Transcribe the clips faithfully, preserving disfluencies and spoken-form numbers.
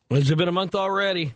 It's been a month already.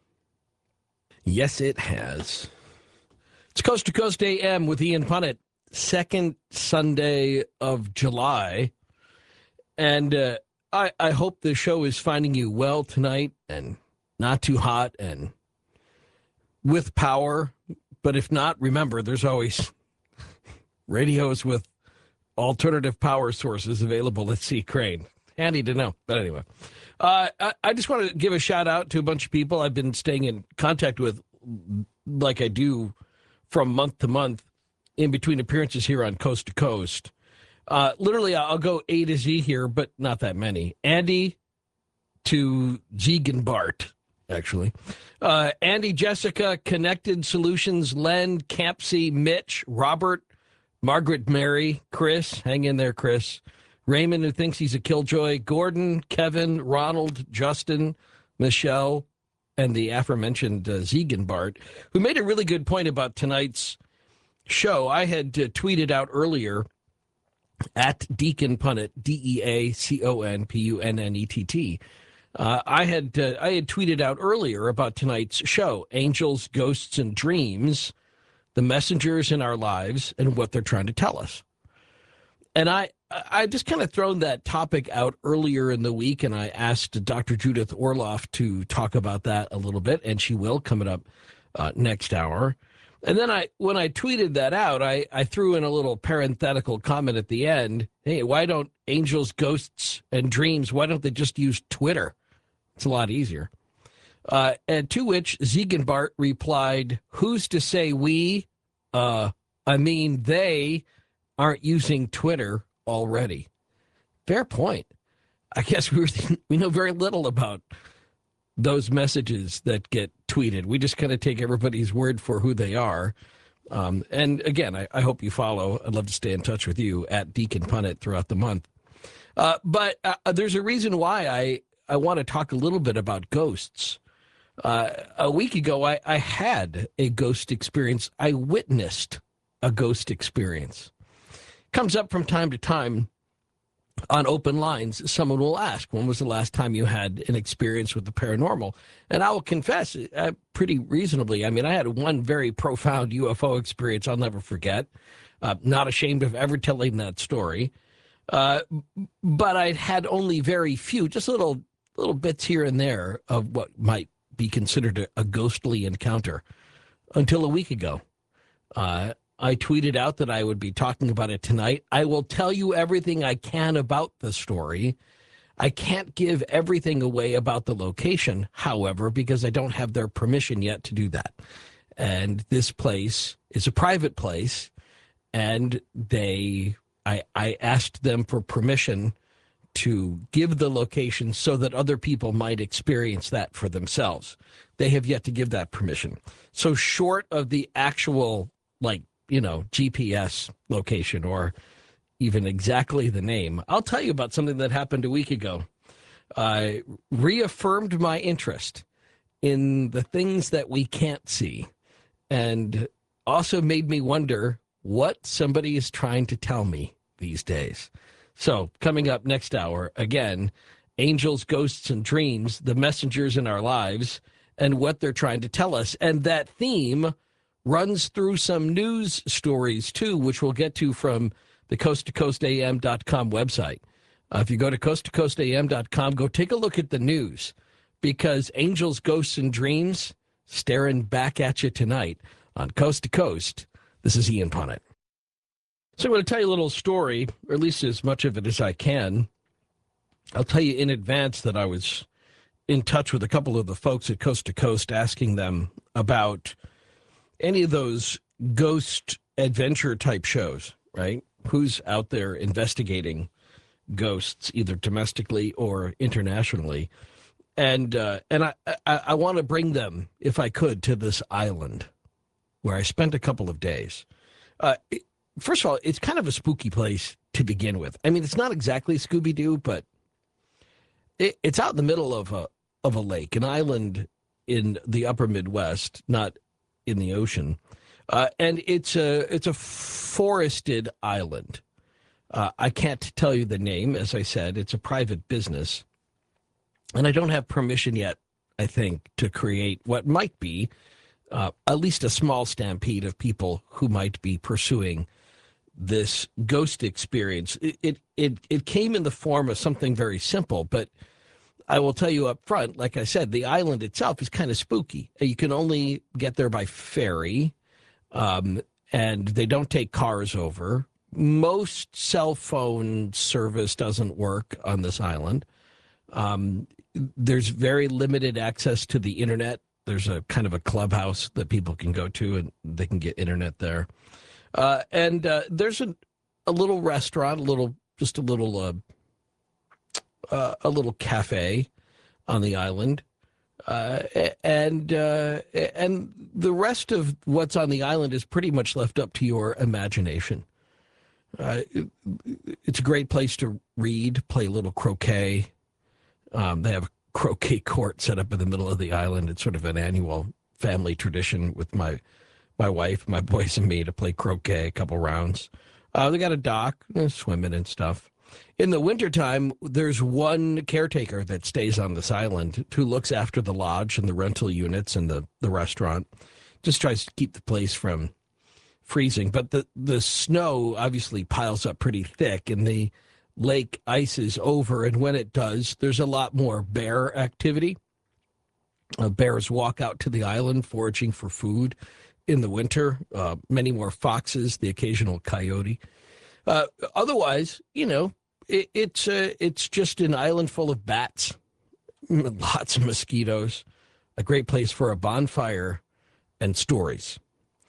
Yes, it has. It's Coast to Coast A M with Ian Punnett, second Sunday of July. And uh, I, I hope the show is finding you well tonight and not too hot and with power. But if not, remember, there's always radios with alternative power sources available at Sea Crane. Handy to know. But anyway, uh, I, I just want to give a shout out to a bunch of people I've been staying in contact with, like I do from month to month in between appearances here on Coast to Coast. Uh, literally, I'll go A to Z here, but not that many. Andy to Zegan Bart, actually. Uh, Andy, Jessica, Connected Solutions, Len, Campsey, Mitch, Robert, Margaret, Mary, Chris. Hang in there, Chris. Raymond, who thinks he's a killjoy. Gordon, Kevin, Ronald, Justin, Michelle, and the aforementioned uh, Zegan Bart, who made a really good point about tonight's show. I had uh, tweeted out earlier at Deacon Punnett, D E A C O N P U N N E T T. Uh, I had uh, I had tweeted out earlier about tonight's show, Angels, Ghosts, and Dreams, the messengers in our lives and what they're trying to tell us. And I I just kind of thrown that topic out earlier in the week, and I asked Doctor Judith Orloff to talk about that a little bit, and she will coming up uh, next hour. And then I, when I tweeted that out, I, I threw in a little parenthetical comment at the end. Hey, why don't angels, ghosts, and dreams, why don't they just use Twitter? It's a lot easier. Uh, and to which Zegan Bart replied, who's to say we, uh, I mean, they aren't using Twitter already? Fair point. I guess we were, we know very little about those messages that get tweeted. We just kind of take everybody's word for who they are. Um, and again, I, I hope you follow. I'd love to stay in touch with you at Deacon Punnett throughout the month. Uh, but uh, there's a reason why I, I want to talk a little bit about ghosts. Uh, a week ago, I, I had a ghost experience. I witnessed a ghost experience. Comes up from time to time on open lines. Someone will ask, when was the last time you had an experience with the paranormal? And I will confess, uh, pretty reasonably, I mean, I had one very profound U F O experience I'll never forget. Uh, not ashamed of ever telling that story. Uh, but I had only very few, just little little bits here and there of what might be considered a, a ghostly encounter until a week ago. Uh I tweeted out that I would be talking about it tonight. I will tell you everything I can about the story. I can't give everything away about the location, however, because I don't have their permission yet to do that. And this place is a private place, and they, I, I asked them for permission to give the location so that other people might experience that for themselves. They have yet to give that permission. So short of the actual, like, you know, G P S location or even exactly the name, I'll tell you about something that happened a week ago. I uh, reaffirmed my interest in the things that we can't see and also made me wonder what somebody is trying to tell me these days. So coming up next hour, again, angels, ghosts, and dreams, the messengers in our lives and what they're trying to tell us. And that theme runs through some news stories, too, which we'll get to from the coast to coast A M dot com website. Uh, if you go to coast to coast A M dot com, go take a look at the news, because angels, ghosts, and dreams staring back at you tonight on Coast to Coast. This is Ian Punnett. So I'm going to tell you a little story, or at least as much of it as I can. I'll tell you in advance that I was in touch with a couple of the folks at Coast to Coast asking them about any of those ghost adventure type shows, right? Who's out there investigating ghosts, either domestically or internationally? And uh, and I, I, I want to bring them, if I could, to this island where I spent a couple of days. Uh, it, first of all, it's kind of a spooky place to begin with. I mean, it's not exactly Scooby-Doo, but it, it's out in the middle of a of a lake, an island in the upper Midwest, not in the ocean, uh, and it's a it's a forested island. Uh, I can't tell you the name, as I said. It's a private business, And I don't have permission yet, I think, to create what might be uh, at least a small stampede of people who might be pursuing this ghost experience. It, it it it came in the form of something very simple, but I will tell you up front, like I said, the island itself is kind of spooky. You can only get there by ferry, um, and they don't take cars over. Most cell phone service doesn't work on this island. Um, there's very limited access to the internet. There's a kind of a clubhouse that people can go to, and they can get internet there. Uh, and uh, there's a, a little restaurant, a little, just a little, uh, uh, a little cafe on the island, uh, and uh, and the rest of what's on the island is pretty much left up to your imagination. Uh, it, it's a great place to read, play a little croquet. Um, they have a croquet court set up in the middle of the island. It's sort of an annual family tradition with my my wife, my boys, and me to play croquet a couple rounds. Uh, they got a dock, uh, swimming and stuff. In the wintertime, there's one caretaker that stays on this island who looks after the lodge and the rental units and the, the restaurant. Just tries to keep the place from freezing. But the, the snow obviously piles up pretty thick, and the lake ices over. And when it does, there's a lot more bear activity. Uh, bears walk out to the island foraging for food in the winter. Uh, many more foxes, the occasional coyote. Uh, otherwise, you know, it, it's uh, it's just an island full of bats, lots of mosquitoes, a great place for a bonfire and stories.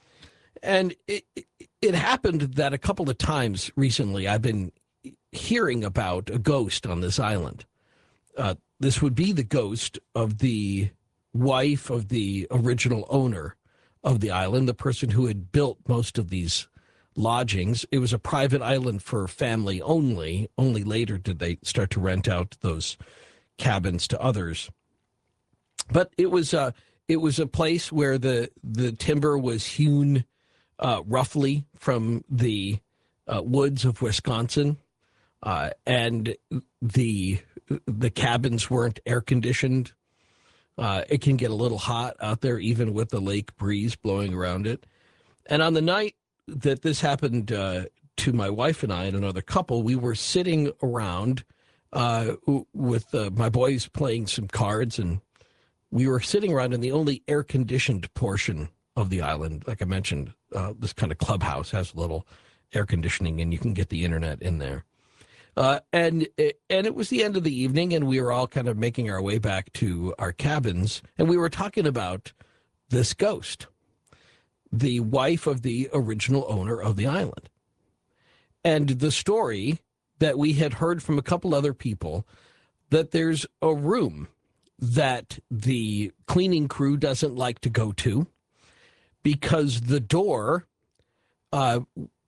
And it, it, it happened that a couple of times recently I've been hearing about a ghost on this island. Uh, this would be the ghost of the wife of the original owner of the island, the person who had built most of these lodgings. It was a private island for family only. Only later did they start to rent out those cabins to others. But it was a, it was a place where the, the timber was hewn uh, roughly from the uh, woods of Wisconsin. Uh, and the the cabins weren't air conditioned. Uh, it can get a little hot out there, even with the lake breeze blowing around it. And on the night that this happened uh, to my wife and I and another couple, we were sitting around uh, with uh, my boys playing some cards, and we were sitting around in the only air-conditioned portion of the island. Like I mentioned, uh, this kind of clubhouse has a little air conditioning, and you can get the internet in there. Uh, and and it was the end of the evening, and we were all kind of making our way back to our cabins, and we were talking about this ghost, the wife of the original owner of the island. And the story that we had heard from a couple other people, that there's a room that the cleaning crew doesn't like to go to because the door uh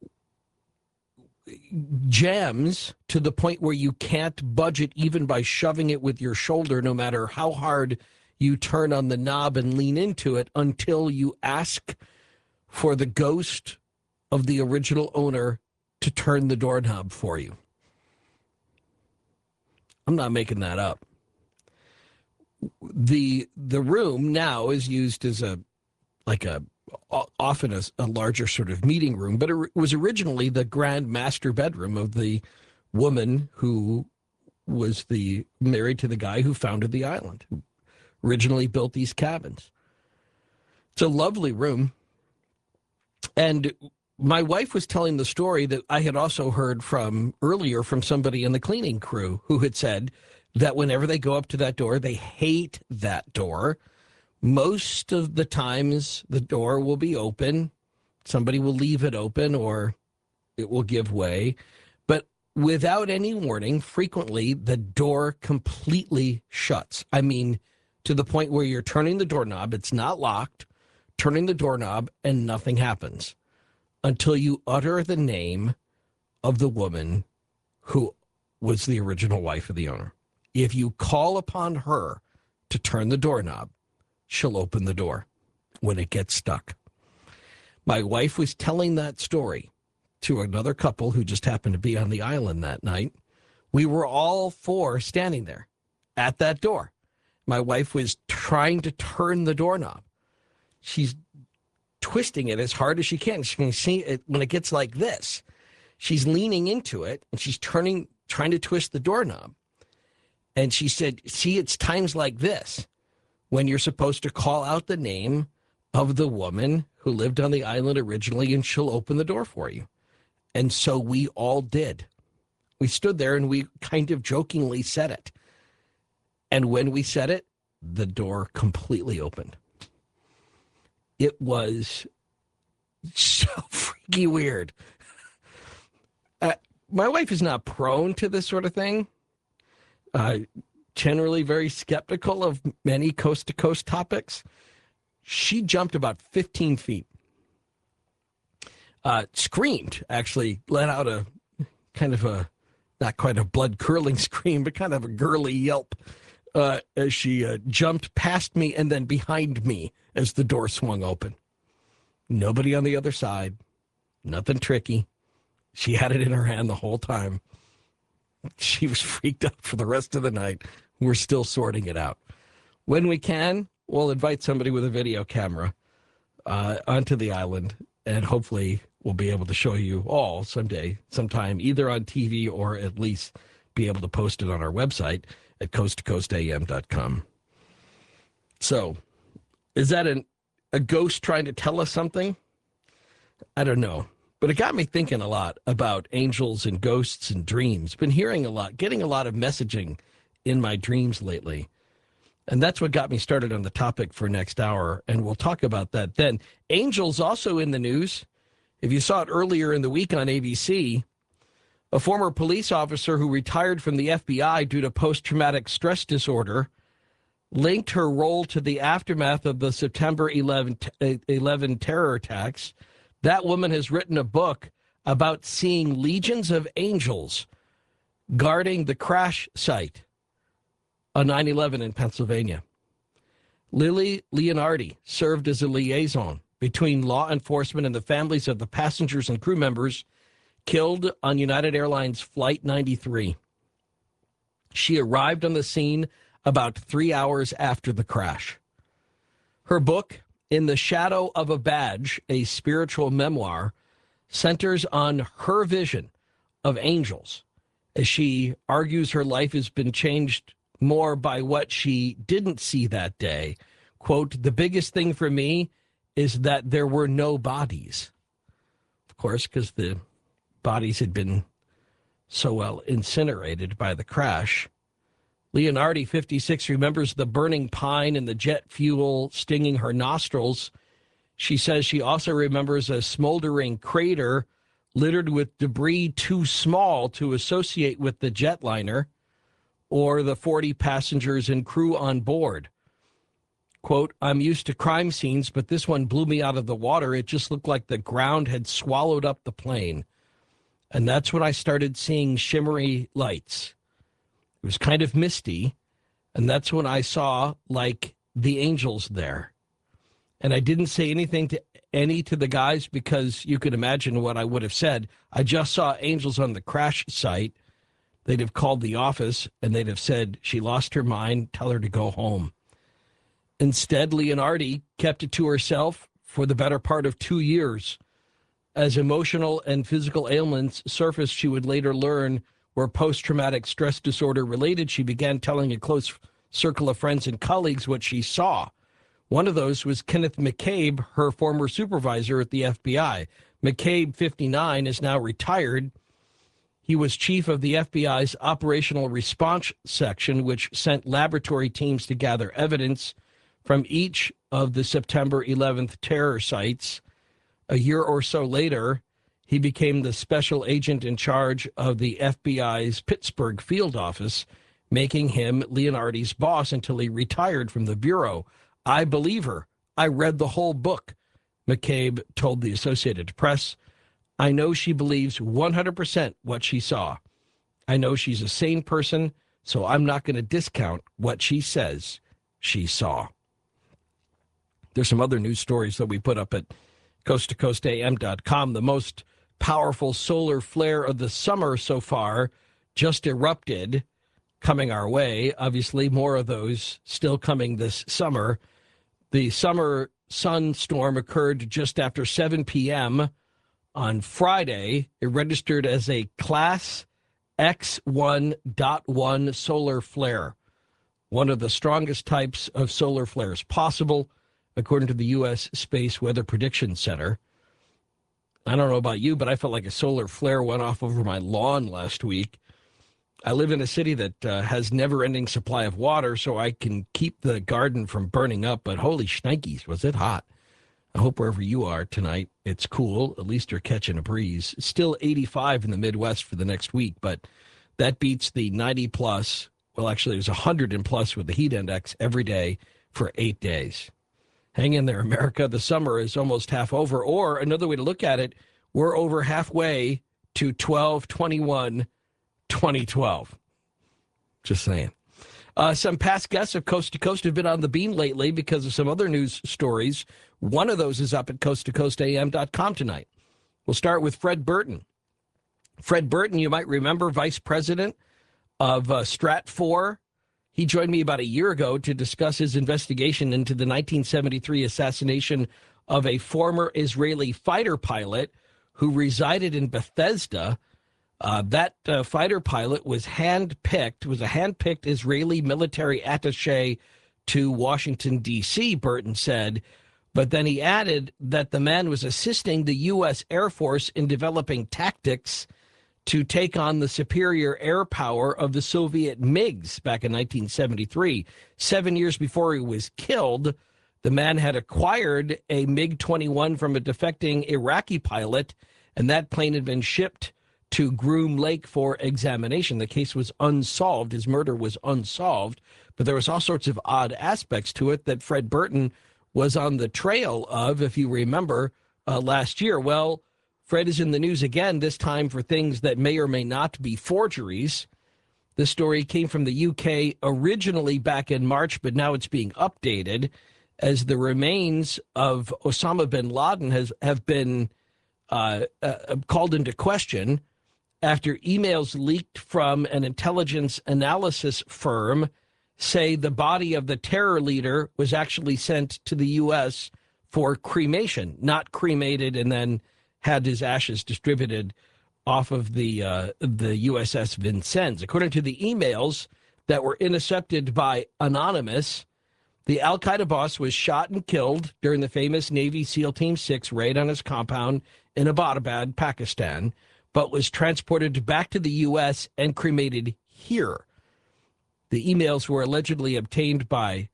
jams to the point where you can't budge it even by shoving it with your shoulder, no matter how hard you turn on the knob and lean into it, until you ask for the ghost of the original owner to turn the doorknob for you. I'm not making that up. The the room now is used as a like a often a, a larger sort of meeting room, but it was originally the grand master bedroom of the woman who was the married to the guy who founded the island, who originally built these cabins. It's a lovely room. And my wife was telling the story that I had also heard from earlier from somebody in the cleaning crew who had said that whenever they go up to that door, they hate that door. Most of the times the door will be open. Somebody will leave it open or it will give way. But without any warning, frequently the door completely shuts. I mean, to the point where you're turning the doorknob, it's not locked, turning the doorknob, and nothing happens until you utter the name of the woman who was the original wife of the owner. If you call upon her to turn the doorknob, she'll open the door when it gets stuck. My wife was telling that story to another couple who just happened to be on the island that night. We were all four standing there at that door. my wife was trying to turn the doorknob. She's twisting it as hard as she can. She can see it when it gets like this. She's leaning into it, and she's turning, trying to twist the doorknob. And she said, see, it's times like this when you're supposed to call out the name of the woman who lived on the island originally, and she'll open the door for you. And so we all did. We stood there and we kind of jokingly said it. And when we said it, the door completely opened. It was so freaky weird. Uh, my wife is not prone to this sort of thing. Uh, generally very skeptical of many coast-to-coast topics. She jumped about fifteen feet. Uh, screamed, actually, let out a kind of a, not quite a blood-curdling scream, but kind of a girly yelp uh, as she uh, jumped past me and then behind me as the door swung open. Nobody on the other side. Nothing tricky. She had it in her hand the whole time. She was freaked out for the rest of the night. We're still sorting it out. When we can, we'll invite somebody with a video camera uh, onto the island, and hopefully we'll be able to show you all someday, sometime, either on T V or at least be able to post it on our website at coast to coast a m dot com. So, is that an, a ghost trying to tell us something? I don't know. But it got me thinking a lot about angels and ghosts and dreams. Been hearing a lot, getting a lot of messaging in my dreams lately. And that's what got me started on the topic for next hour. And we'll talk about that then. Angels also in the news. If you saw it earlier in the week on A B C, a former police officer who retired from the F B I due to post-traumatic stress disorder linked her role to the aftermath of the September eleventh, eleven terror attacks. That woman has written a book about seeing legions of angels guarding the crash site on nine eleven in Pennsylvania. Lily Leonardi served as a liaison between law enforcement and the families of the passengers and crew members killed on United Airlines Flight ninety-three. She arrived on the scene about three hours after the crash. Her book, In the Shadow of a Badge, a spiritual memoir, centers on her vision of angels as she argues her life has been changed more by what she didn't see that day. Quote, the biggest thing for me is that there were no bodies. Of course, because the bodies had been so well incinerated by the crash. Leonardi, fifty-six, remembers the burning pine and the jet fuel stinging her nostrils. She says she also remembers a smoldering crater littered with debris too small to associate with the jetliner or the forty passengers and crew on board. Quote, I'm used to crime scenes, but this one blew me out of the water. It just looked like the ground had swallowed up the plane. And that's when I started seeing shimmery lights. It was kind of misty, and that's when I saw, like, the angels there. And I didn't say anything to any to the guys because you could imagine what I would have said. I just saw angels on the crash site. They'd have called the office, and they'd have said, she lost her mind, tell her to go home. Instead, Leonardi kept it to herself for the better part of two years. As emotional and physical ailments surfaced, she would later learn were post-traumatic stress disorder related. She began telling a close circle of friends and colleagues what she saw. One of those was Kenneth McCabe, her former supervisor at the F B I. McCabe, fifty-nine, is now retired. He was chief of the F B I's Operational Response Section, which sent laboratory teams to gather evidence from each of the September eleventh terror sites. A year or so later, he became the special agent in charge of the F B I's Pittsburgh field office, making him Leonardi's boss until he retired from the bureau. I believe her. I read the whole book, McCabe told the Associated Press. I know she believes one hundred percent what she saw. I know she's a sane person, so I'm not going to discount what she says she saw. There's some other news stories that we put up at coast to coast a m dot com. The most powerful solar flare of the summer so far just erupted coming our way. Obviously, more of those still coming this summer. The summer sun storm occurred just after seven p.m. on Friday. It registered as a Class X one point one solar flare, one of the strongest types of solar flares possible, according to the U S Space Weather Prediction Center. I don't know about you, but I felt like a solar flare went off over my lawn last week. I live in a city that uh, has never-ending supply of water, so I can keep the garden from burning up, but holy shnikes, was it hot. I hope wherever you are tonight, it's cool. At least you're catching a breeze. It's still eighty-five in the Midwest for the next week, but that beats the ninety plus. Well, actually, it was one hundred and plus with the heat index every day for eight days. Hang in there, America. The summer is almost half over. Or another way to look at it, we're over halfway to twelve twenty-one twenty twelve. Just saying. Uh, some past guests of Coast to Coast have been on the bean lately because of some other news stories. One of those is up at coast to coast a m dot com tonight. We'll start with Fred Burton. Fred Burton, you might remember, vice president of uh, Stratfor. He joined me about a year ago to discuss his investigation into the nineteen seventy-three assassination of a former Israeli fighter pilot who resided in Bethesda. Uh, that uh, fighter pilot was handpicked, was a handpicked Israeli military attaché to Washington, D C, Burton said. But then he added that the man was assisting the U S Air Force in developing tactics to take on the superior air power of the Soviet MiGs back in nineteen seventy-three. Seven years before he was killed, the man had acquired a MiG twenty-one from a defecting Iraqi pilot, and that plane had been shipped to Groom Lake for examination. The case was unsolved. His murder was unsolved, but there was all sorts of odd aspects to it that Fred Burton was on the trail of, if you remember, uh, last year. Well, Fred is in the news again, this time for things that may or may not be forgeries. This story came from the U K originally back in March, but now it's being updated as the remains of Osama bin Laden has have been uh, uh, called into question after emails leaked from an intelligence analysis firm say the body of the terror leader was actually sent to the U S for cremation, not cremated and then had his ashes distributed off of the uh, the U S S Vincennes. According to the emails that were intercepted by Anonymous, the al-Qaeda boss was shot and killed during the famous Navy SEAL Team six raid on his compound in Abbottabad, Pakistan, but was transported back to the U S and cremated here. The emails were allegedly obtained by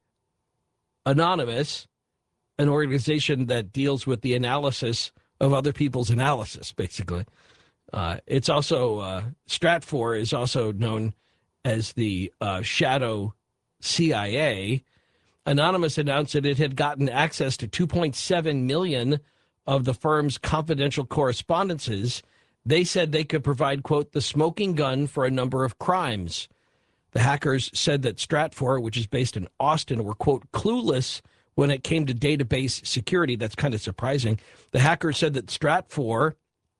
Anonymous, an organization that deals with the analysis of other people's analysis, basically. Uh, it's also, uh, Stratfor is also known as the uh, shadow C I A. Anonymous announced that it had gotten access to two point seven million of the firm's confidential correspondences. They said they could provide, quote, the smoking gun for a number of crimes. The hackers said that Stratfor, which is based in Austin, were, quote, clueless when it came to database security. That's kind of surprising. The hackers said that Stratfor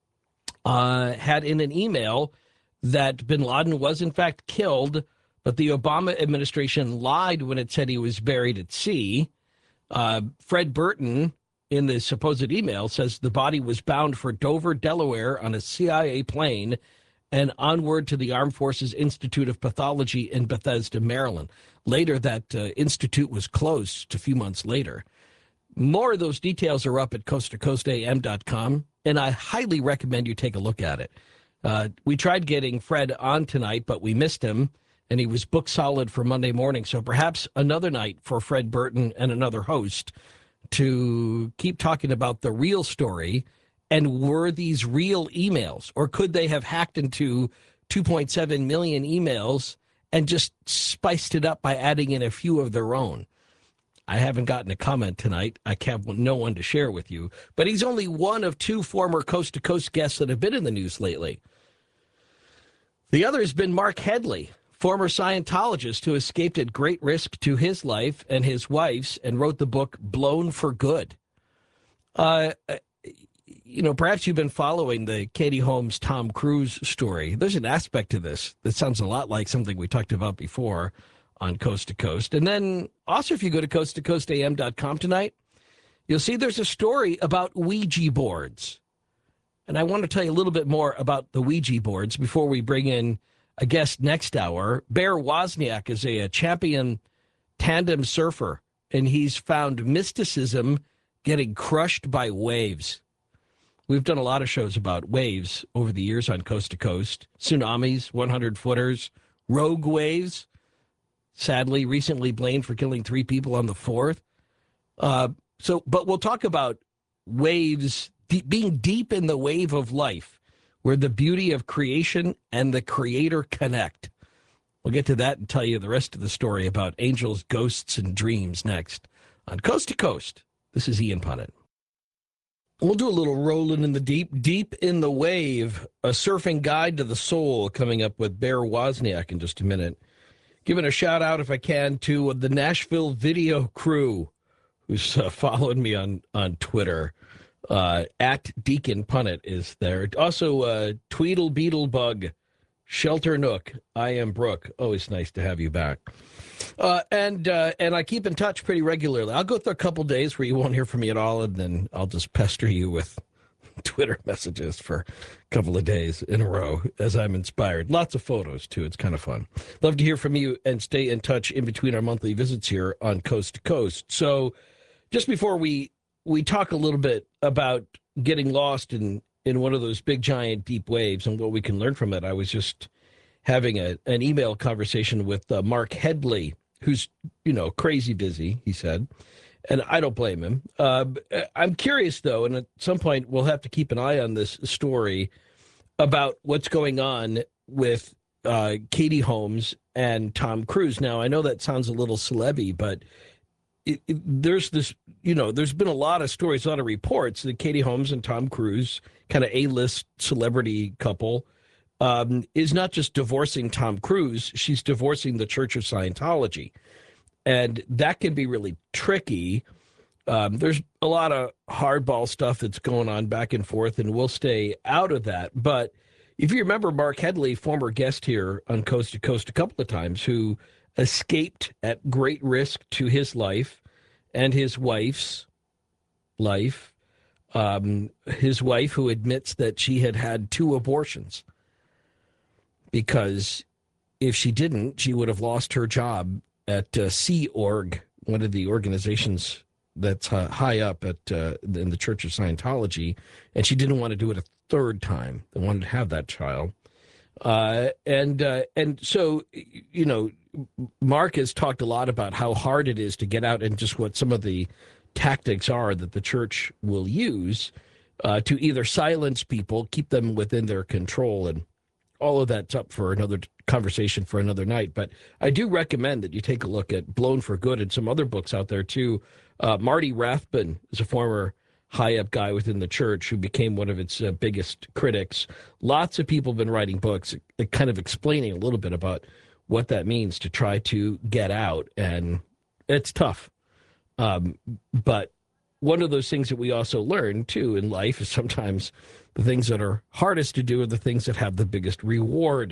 uh, had in an email that bin Laden was, in fact, killed, but the Obama administration lied when it said he was buried at sea. Uh, Fred Burton, in the supposed email, says the body was bound for Dover, Delaware on a C I A plane and onward to the Armed Forces Institute of Pathology in Bethesda, Maryland. Later, that uh, institute was closed a few months later. More of those details are up at coast to coast a m dot com, and I highly recommend you take a look at it. Uh, we tried getting Fred on tonight, but we missed him, and he was booked solid for Monday morning, so perhaps another night for Fred Burton and another host to keep talking about the real story. And were these real emails, or could they have hacked into two point seven million emails and just spiced it up by adding in a few of their own? I haven't gotten a comment tonight. I have no one to share with you. But he's only one of two former Coast to Coast guests that have been in the news lately. The other has been Mark Headley, former Scientologist who escaped at great risk to his life and his wife's and wrote the book Blown for Good. Uh you know, perhaps you've been following the Katie Holmes, Tom Cruise story. There's an aspect to this that sounds a lot like something we talked about before on Coast to Coast. And then also, if you go to coast to coast a m dot com tonight, you'll see there's a story about Ouija boards. And I want to tell you a little bit more about the Ouija boards before we bring in a guest next hour. Bear Wozniak is a, a champion tandem surfer, and he's found mysticism getting crushed by waves. We've done a lot of shows about waves over the years on Coast to Coast. Tsunamis, hundred-footers, rogue waves, sadly recently blamed for killing three people on the fourth. Uh, so, but we'll talk about waves, de- being deep in the wave of life, where the beauty of creation and the creator connect. We'll get to that and tell you the rest of the story about angels, ghosts, and dreams next on Coast to Coast. This is Ian Punnett. We'll do a little rolling in the deep, deep in the wave, a surfing guide to the soul coming up with Bear Wozniak in just a minute. Giving a shout out, if I can, to the Nashville video crew who's uh, following me on, on Twitter. Uh, at Deacon Punnett is there. Also, uh, Tweedle Beetle Bug, Shelter Nook, I am Brooke. Always nice to have you back. Uh, and uh, and I keep in touch pretty regularly. I'll go through a couple days where you won't hear from me at all, and then I'll just pester you with Twitter messages for a couple of days in a row as I'm inspired. Lots of photos, too. It's kind of fun. Love to hear from you and stay in touch in between our monthly visits here on Coast to Coast. So just before we we talk a little bit about getting lost in, in one of those big, giant, deep waves and what we can learn from it, I was just having a, an email conversation with uh, Mark Headley, who's, you know, crazy busy, he said, and I don't blame him. Uh, I'm curious, though, and at some point we'll have to keep an eye on this story about what's going on with uh, Katie Holmes and Tom Cruise. Now, I know that sounds a little celeb-y, but it, it, there's this, you know, there's been a lot of stories, a lot of reports that Katie Holmes and Tom Cruise, kind of A-list celebrity couple, Um, is not just divorcing Tom Cruise, she's divorcing the Church of Scientology. And that can be really tricky. Um, there's a lot of hardball stuff that's going on back and forth, and we'll stay out of that. But if you remember Mark Headley, former guest here on Coast to Coast a couple of times, who escaped at great risk to his life and his wife's life, um, his wife who admits that she had had two abortions. Because if she didn't, she would have lost her job at uh, Sea Org, one of the organizations that's uh, high up at uh, in the Church of Scientology, and she didn't want to do it a third time. They wanted to have that child, uh, and uh, and so you know, Mark has talked a lot about how hard it is to get out and just what some of the tactics are that the church will use uh, to either silence people, keep them within their control, and all of that's up for another conversation for another night. But I do recommend that you take a look at Blown for Good and some other books out there, too. Uh, Marty Rathbun is a former high-up guy within the church who became one of its uh, biggest critics. Lots of people have been writing books uh, kind of explaining a little bit about what that means to try to get out. And it's tough. Um, but one of those things that we also learn, too, in life is sometimes the things that are hardest to do are the things that have the biggest reward.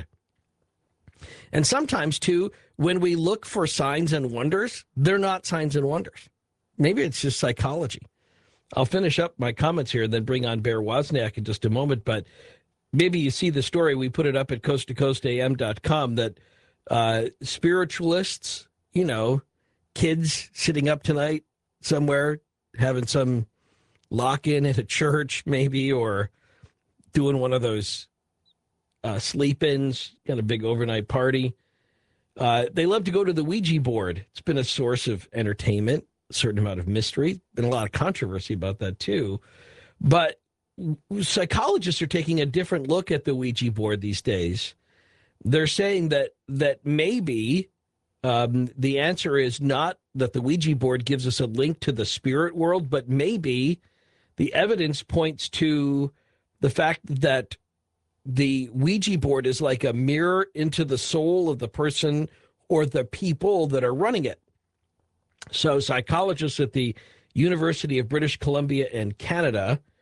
And sometimes, too, when we look for signs and wonders, they're not signs and wonders. Maybe it's just psychology. I'll finish up my comments here and then bring on Bear Wozniak in just a moment. But maybe you see the story. We put it up at coast to coast a m dot com that uh, spiritualists, you know, kids sitting up tonight somewhere having some lock-in at a church maybe, or doing one of those uh, sleep-ins, kind of big overnight party. Uh, they love to go to the Ouija board. It's been a source of entertainment, a certain amount of mystery, been a lot of controversy about that too. But psychologists are taking a different look at the Ouija board these days. They're saying that that maybe um, the answer is not that the Ouija board gives us a link to the spirit world, but maybe the evidence points to the fact that the Ouija board is like a mirror into the soul of the person or the people that are running it. So psychologists at the University of British Columbia in Canada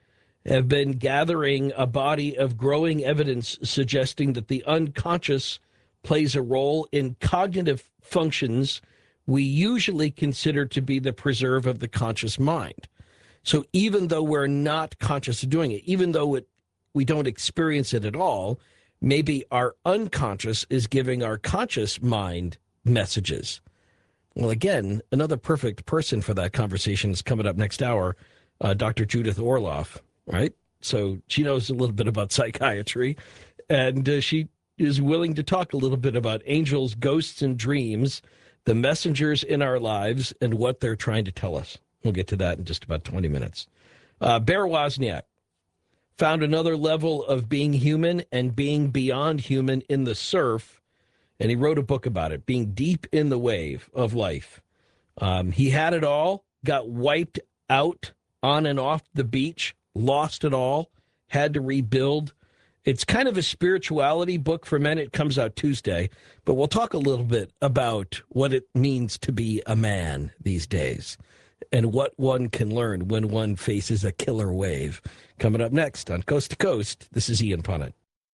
have been gathering a body of growing evidence suggesting that the unconscious plays a role in cognitive functions we usually consider to be the preserve of the conscious mind. So even though we're not conscious of doing it, even though it, we don't experience it at all, maybe our unconscious is giving our conscious mind messages. Well, again, another perfect person for that conversation is coming up next hour, uh, Doctor Judith Orloff, right? So she knows a little bit about psychiatry, and uh, she is willing to talk a little bit about angels, ghosts, and dreams, the messengers in our lives, and what they're trying to tell us. We'll get to that in just about twenty minutes. Uh, Bear Wozniak found another level of being human and being beyond human in the surf, and he wrote a book about it, being deep in the wave of life. Um, he had it all, got wiped out on and off the beach, lost it all, had to rebuild. It's kind of a spirituality book for men. It comes out Tuesday, but we'll talk a little bit about what it means to be a man these days and what one can learn when one faces a killer wave. Coming up next on Coast to Coast, this is Ian Punnett.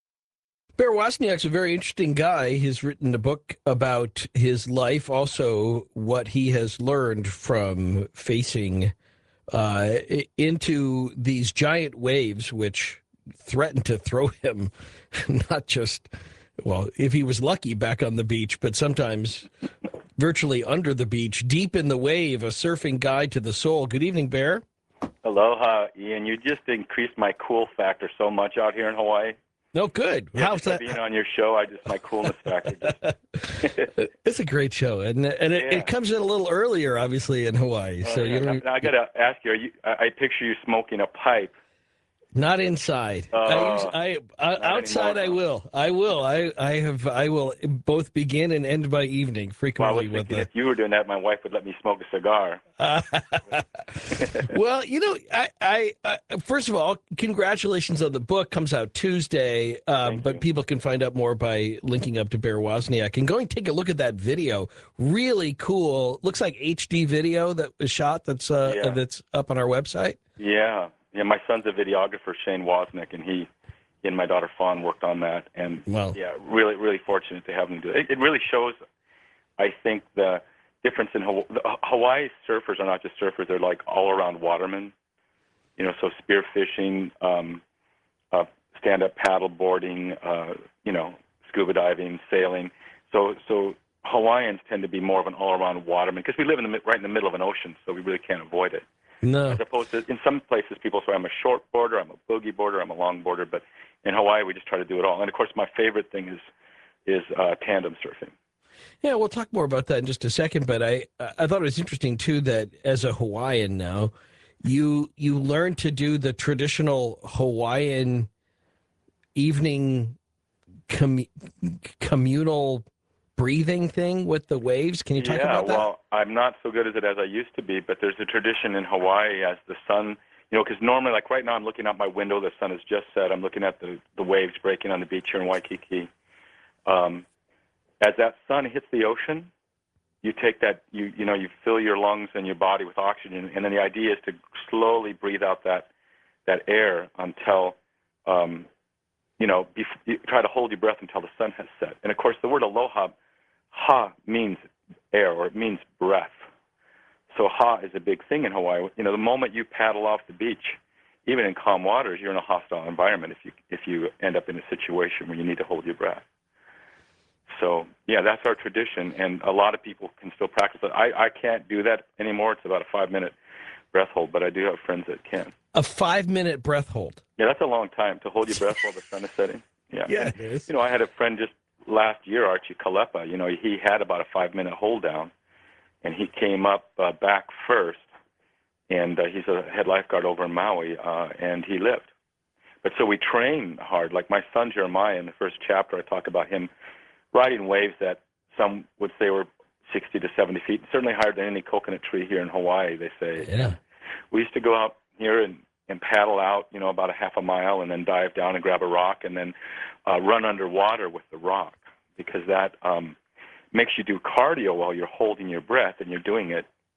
Bear Wozniak's a very interesting guy. He's written a book about his life, also what he has learned from facing uh, into these giant waves, which threatened to throw him not just, well, if he was lucky, back on the beach, but sometimes virtually under the beach, deep in the wave, a surfing guide to the soul. Good evening, Bear. Aloha, Ian. You just increased my cool factor so much out here in Hawaii. No, good. Yeah, How's that? Being on your show, I just my coolness factor. Just... It's a great show, and and it, yeah. it comes in a little earlier, obviously, in Hawaii. Oh, so yeah. you Now, don't. now I got to ask you, are you? I, I picture you smoking a pipe. Not inside. Uh, I, use, I, I not outside. anymore, I no. will. I will. I, I have. I will both begin and end my evening Well, I frequently was with thinking the. if you were doing that, my wife would let me smoke a cigar. Well, you know, I, I, I, first of all, congratulations on the book. Comes out Tuesday, um, but you. people can find out more by linking up to Bear Wozniak and going take a look at that video. Really cool. Looks like H D video that was shot. That's uh, Yeah. that's up on our website. Yeah, yeah. My son's a videographer, Shane Wozniak, and he, he and my daughter Fawn worked on that. And Wow. yeah, really, really fortunate to have them do it. It, it really shows, I think, the difference in Hawaii. Hawaii surfers are not just surfers; they're like all-around watermen. You know, so spearfishing, um, uh, stand-up paddle boarding, uh, you know, scuba diving, sailing. So, so Hawaiians tend to be more of an all-around waterman because we live in the mi- right in the middle of an ocean, so we really can't avoid it. No. As opposed to in some places, people say I'm a short boarder, I'm a boogie boarder, I'm a long boarder, but in Hawaii we just try to do it all. And of course, my favorite thing is is uh, tandem surfing. Yeah, we'll talk more about that in just a second. But I, I thought it was interesting too that as a Hawaiian now, you you learn to do the traditional Hawaiian evening commu- communal breathing thing with the waves. Can you talk yeah, about that? well, I'm not so good at it as I used to be, but there's a tradition in Hawaii as the sun, you know, because normally, like right now, I'm looking out my window, the sun has just set, I'm looking at the, the waves breaking on the beach here in Waikiki. Um, as that sun hits the ocean, you take that, you you know, you fill your lungs and your body with oxygen, and then the idea is to slowly breathe out that that air until, um, you know, bef- you try to hold your breath until the sun has set. And of course, the word aloha, ha means air, or it means breath. So ha is a big thing in Hawaii. You know, the moment you paddle off the beach, even in calm waters, you're in a hostile environment if you if you end up in a situation where you need to hold your breath. So, yeah, that's our tradition, and a lot of people can still practice it. I, I can't do that anymore. It's about a five-minute breath hold, but I do have friends that can. A five-minute breath hold. Yeah, that's a long time to hold your breath while the sun is setting. Yeah, Yeah, and, it is. You know, I had a friend just last year, Archie Kalepa. You know, he had about a five-minute hold down, and he came up uh, back first, and uh, he's a head lifeguard over in Maui, uh, and he lived. But so we train hard. Like my son Jeremiah, in the first chapter, I talk about him riding waves that some would say were sixty to seventy feet, certainly higher than any coconut tree here in Hawaii, they say. Yeah. We used to go out here and, and paddle out, you know, about a half a mile and then dive down and grab a rock and then uh, run underwater with the rock because that um, makes you do cardio while you're holding your breath and you're doing it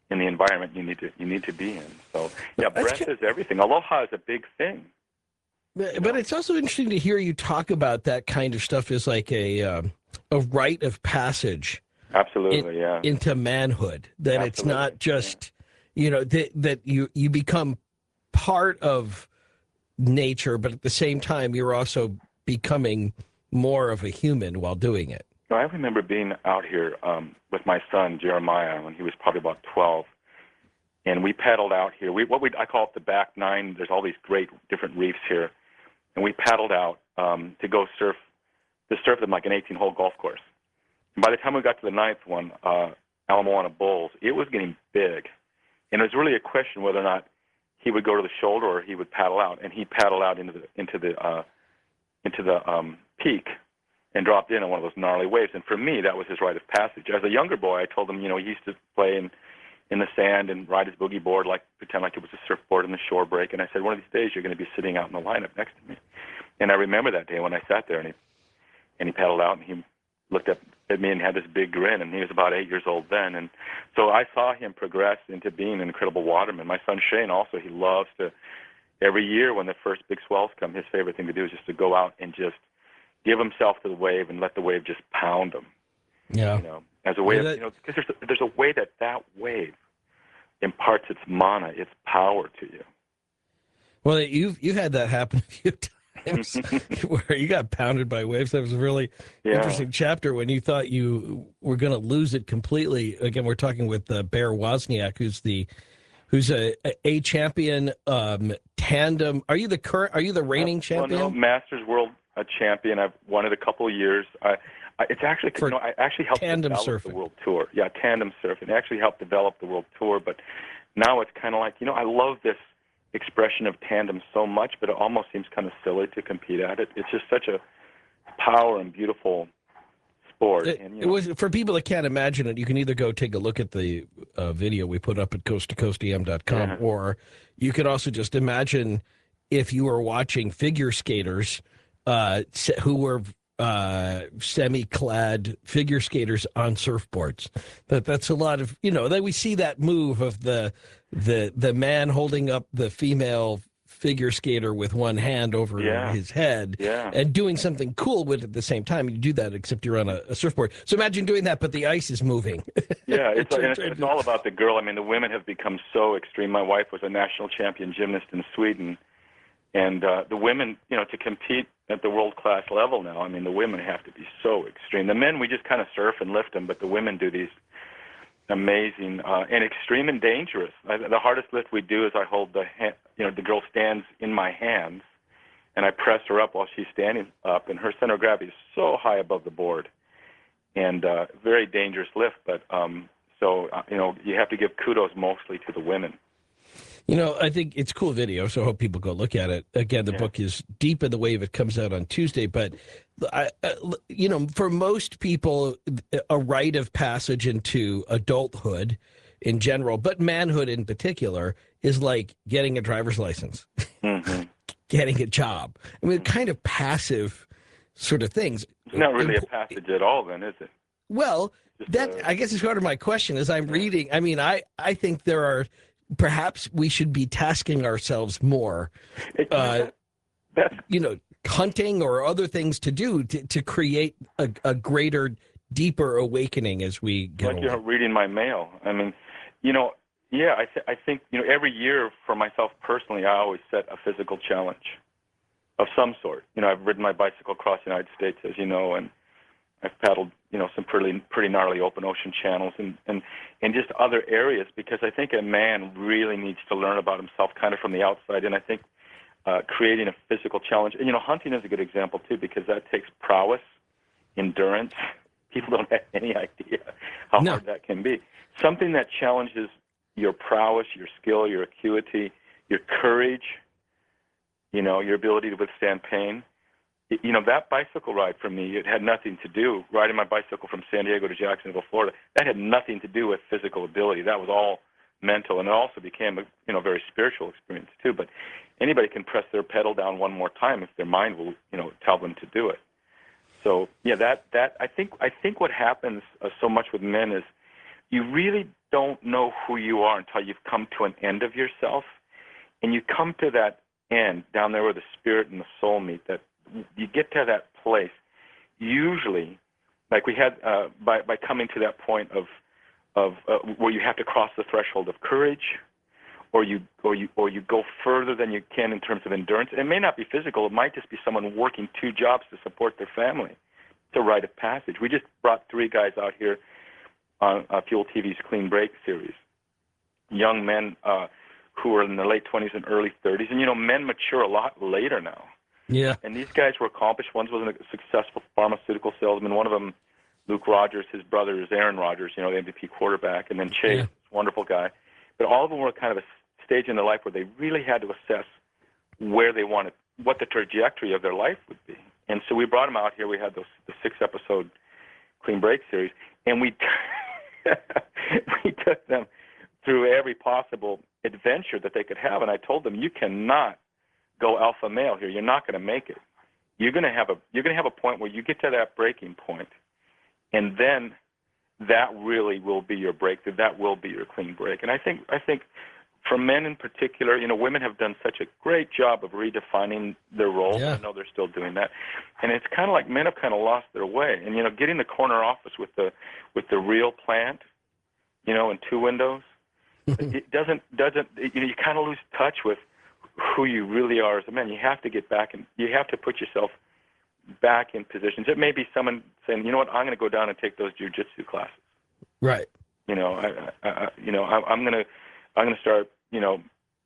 in the environment you need to you need to be in. So yeah, That's breath is everything. Aloha is a big thing. But, but it's also interesting to hear you talk about that kind of stuff as like a um, a rite of passage. Absolutely, in, yeah. Into manhood. That Absolutely. It's not just, yeah. you know, that that you you become part of nature, but at the same time, you're also becoming more of a human while doing it. I remember being out here um, with my son Jeremiah when he was probably about twelve, and we paddled out here. We what we I call it the back nine. There's all these great different reefs here, and we paddled out um, to go surf, to surf them like an eighteen-hole golf course. And by the time we got to the ninth one, uh, Ala Moana Bulls, it was getting big, and it was really a question whether or not he would go to the shoulder or he would paddle out, and he paddled out into the into the uh, into the um, peak and dropped in on one of those gnarly waves. And for me, that was his rite of passage. As a younger boy, I told him, you know, he used to play in, in the sand and ride his boogie board, like pretend like it was a surfboard in the shore break. And I said, one of these days you're going to be sitting out in the lineup next to me. And I remember that day when I sat there and he and he paddled out and he looked up at me and had this big grin. And he was about eight years old then. And so I saw him progress into being an incredible waterman. My son Shane also, he loves to, every year when the first big swells come, his favorite thing to do is just to go out and just give himself to the wave and let the wave just pound him. Yeah. You know, as a way yeah, of, that, you know, because there's a, there's a way that that wave imparts its mana, its power to you. Well, you've you've had that happen a few times where you got pounded by waves. That was a really Yeah. interesting chapter when you thought you were going to lose it completely. Again, we're talking with uh, Bear Wozniak, who's the who's a a champion um, tandem. Are you the current? Are you the reigning champion? Well, no, Masters World a champion. I've won it a couple of years. I, I, it's actually, For you know, I actually helped tandem develop surfing. the World Tour. Yeah, tandem surfing. It actually helped develop the World Tour, but now it's kind of like, you know, I love this expression of tandem so much, but it almost seems kind of silly to compete at it. It's just such a power and beautiful sport. It, and, you it know, was for people that can't imagine it. You can either go take a look at the uh, video we put up at coast to coast e m dot com, Yeah. or you could also just imagine if you were watching figure skaters uh, se- who were uh, semi-clad figure skaters on surfboards. That that's a lot of, you know. Then we see that move of the the the man holding up the female figure skater with one hand over Yeah. his head Yeah. and doing something cool with it at the same time. You do that except you're on a, a surfboard. So imagine doing that, but the ice is moving. Yeah, it's, and it's, it's all about the girl. I mean, the women have become so extreme. My wife was a national champion gymnast in Sweden, and uh, the women, you know, to compete at the world-class level now, I mean, the women have to be so extreme. The men, we just kind of surf and lift them, but the women do these amazing uh, and extreme and dangerous. I, the hardest lift we do is I hold the, hand, you know, the girl stands in my hands, and I press her up while she's standing up, and her center of gravity is so high above the board. And uh, very dangerous lift, but um, so, uh, you know, you have to give kudos mostly to the women. You know, I think it's a cool video, so I hope people go look at it. Again, the Yeah. book is Deep in the Wave. It comes out on Tuesday, but, I, uh, you know, for most people, a rite of passage into adulthood in general, but manhood in particular, is like getting a driver's license, Mm-hmm. getting a job. I mean, kind of passive sort of things. It's not really a passage at all, then, is it? Well, Just, that uh, I guess is part of my question. As I'm reading, I mean, I I think there are perhaps we should be tasking ourselves more, it, uh, that's you know, hunting or other things to do to, to create a, a greater, deeper awakening as we get like you're older. reading my mail. I mean, you know, yeah, I, th- I think, you know, every year for myself personally, I always set a physical challenge of some sort. You know, I've ridden my bicycle across the United States, as you know, and I've paddled, you know, some pretty pretty gnarly open ocean channels and, and, and just other areas, because I think a man really needs to learn about himself kind of from the outside. And I think uh, creating a physical challenge, and, you know, hunting is a good example, too, because that takes prowess, endurance. People don't have any idea how No. hard that can be. Something that challenges your prowess, your skill, your acuity, your courage, you know, your ability to withstand pain. You know, that bicycle ride for me, it had nothing to do, riding my bicycle from San Diego to Jacksonville, Florida, that had nothing to do with physical ability. That was all mental, and it also became a, you know, very spiritual experience too. But anybody can press their pedal down one more time if their mind will, you know, tell them to do it. So, yeah, that, that I think I think what happens uh, so much with men is you really don't know who you are until you've come to an end of yourself. And you come to that end down there where the spirit and the soul meet, that you get to that place. Usually, like we had, uh, by, by coming to that point of, of uh, where you have to cross the threshold of courage, or you, or you, or you go further than you can in terms of endurance. It may not be physical. It might just be someone working two jobs to support their family. It's a rite of passage. We just brought three guys out here on uh, Fuel T V's Clean Break series, young men uh, who are in their late twenties and early thirties. And, you know, men mature a lot later now. Yeah. And these guys were accomplished. One was a successful pharmaceutical salesman. One of them, Luke Rogers, his brother is Aaron Rodgers, you know, the M V P quarterback. And then Chase, Yeah. wonderful guy. But all of them were kind of a stage in their life where they really had to assess where they wanted, what the trajectory of their life would be. And so we brought them out here. We had those, the six-episode Clean Break series. And we, we took them through every possible adventure that they could have. And I told them, you cannot go alpha male here. You're not going to make it. You're going to have a you're going to have a point where you get to that breaking point, and then that really will be your breakthrough. That will be your clean break. And I think I think for men in particular, you know, women have done such a great job of redefining their roles. Yeah. I know they're still doing that, and it's kind of like men have kind of lost their way. And you know, getting the corner office with the with the real plant, you know, and two windows, it doesn't doesn't you know you kind of lose touch with who you really are as a man. You have to get back and you have to put yourself back in positions. It may be someone saying, you know what, I'm going to go down and take those jiu-jitsu classes. Right. You know, I, I, I you know, I, I'm going to, I'm going to start, you know,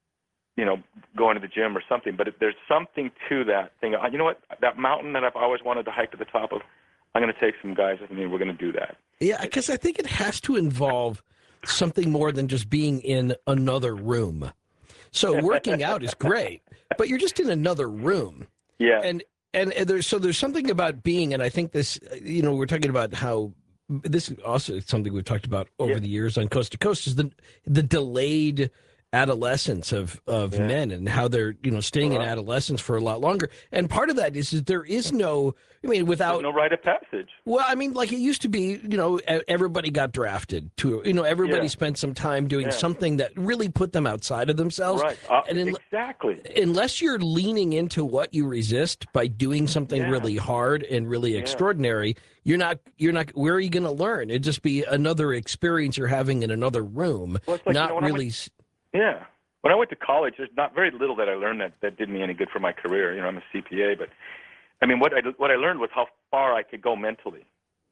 you know, going to the gym or something. But if there's something to that thing. You know what, that mountain that I've always wanted to hike to the top of, I'm going to take some guys with me. We're going to do that. Yeah, because I think it has to involve something more than just being in another room. So working out is great, but you're just in another room. Yeah. And, and and there's so there's something about being, and I think this, you know, we're talking about how this is also something we've talked about over Yeah. the years on Coast to Coast is the the delayed adolescence of of Yeah. men and how they're, you know, staying in Right. adolescence for a lot longer. And part of that is, is there is no, I mean, without There's no rite of passage. Well, I mean, like it used to be, you know, e- everybody got drafted to, you know, everybody Yeah. spent some time doing Yeah. something that really put them outside of themselves. Right. Uh, And in- exactly. Unless you're leaning into what you resist by doing something Yeah. really hard and really Yeah. extraordinary, you're not, you're not, where are you going to learn? It'd just be another experience you're having in another room, Well, it's like, you not know, when I really. went- s- Yeah. When I went to college, there's not very little that I learned that, that did me any good for my career. You know, I'm a C P A, but I mean, what I what I learned was how far I could go mentally,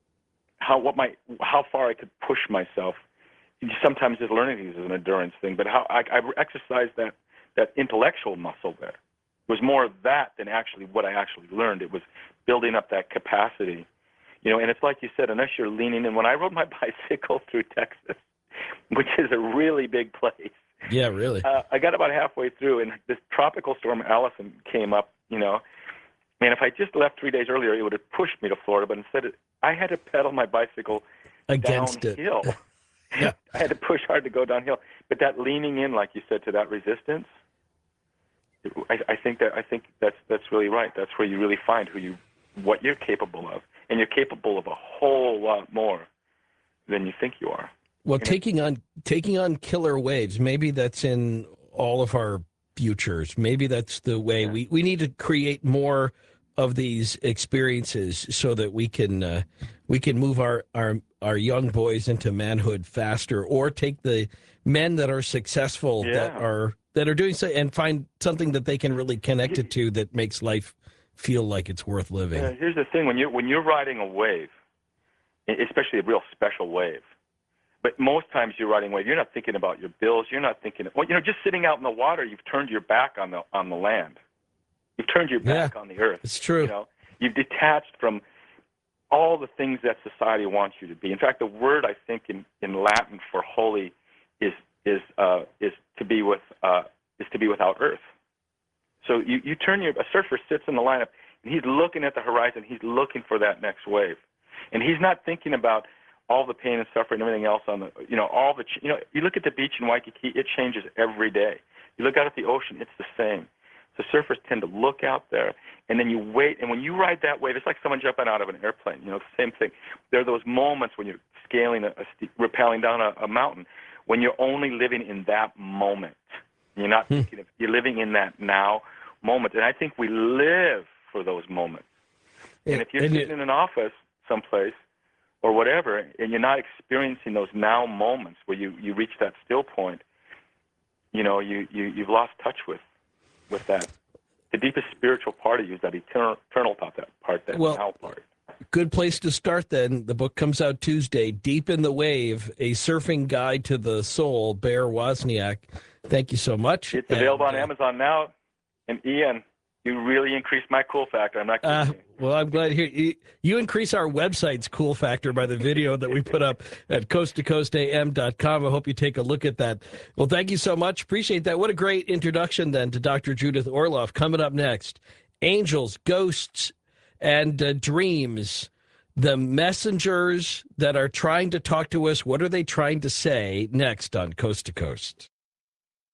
how what my how far I could push myself. Sometimes just learning things is an endurance thing, but how I, I exercised that that intellectual muscle there. It was more of that than actually what I actually learned. It was building up that capacity, you know. And it's like you said, unless you're leaning in. When I rode my bicycle through Texas, which is a really big place. Yeah, really. Uh, I got about halfway through, and this tropical storm Allison came up, you know. And if I just left three days earlier, it would have pushed me to Florida. But instead, it, I had to pedal my bicycle Against it. downhill. Yeah. I had to push hard to go downhill. But that leaning in, like you said, to that resistance, I, I think that I think that's that's really right. That's where you really find who you, what you're capable of, and you're capable of a whole lot more than you think you are. Well, know- taking on taking on killer waves, maybe that's in all of our futures. Maybe that's the way Yeah. we, we need to create more of these experiences so that we can uh, we can move our, our our young boys into manhood faster, or take the men that are successful that Yeah. are that are doing so and find something that they can really connect it to that makes life feel like it's worth living. Yeah, here's the thing: when you when you're riding a wave, e- especially a real special wave, but most times you're riding a wave, you're not thinking about your bills. You're not thinking, well, you know, just sitting out in the water, you've turned your back on the on the land. You've turned your back on the earth. It's true. You know, you've detached from all the things that society wants you to be. In fact, the word I think in, in Latin for holy is is uh, is to be with uh, is to be without earth. So you, you turn your a surfer sits in the lineup and he's looking at the horizon. He's looking for that next wave, and he's not thinking about all the pain and suffering and everything else on the you know all the you know you look at the beach in Waikiki, it changes every day. You look out at the ocean, it's the same. So surfers tend to look out there, and then you wait. And when you ride that wave, it's like someone jumping out of an airplane. You know, the same thing. There are those moments when you're scaling, a, a st- rappelling down a, a mountain. When you're only living in that moment, you're not Hmm. thinking of, you're living in that now moment. And I think we live for those moments. And if you're And sitting you- in an office someplace or whatever, and you're not experiencing those now moments where you, you reach that still point, you know, you, you, you've lost touch with, with that. The deepest spiritual part of you is that eternal, eternal part, that part, that Well, now part. Good place to start then. The book comes out Tuesday, Deep in the Wave, A Surfing Guide to the Soul, Bear Wozniak. Thank you so much. It's available And, on uh, Amazon now. And Ian, you really increased my cool factor. I'm not kidding Uh, you. well, I'm glad to hear you, you increase our website's cool factor by the video that we put up at coast to coast a m dot com. I hope you take a look at that. Well, thank you so much. Appreciate that. What a great introduction then to Doctor Judith Orloff. Coming up next, angels, ghosts, and uh, dreams. The messengers that are trying to talk to us, what are they trying to say? Next on Coast to Coast.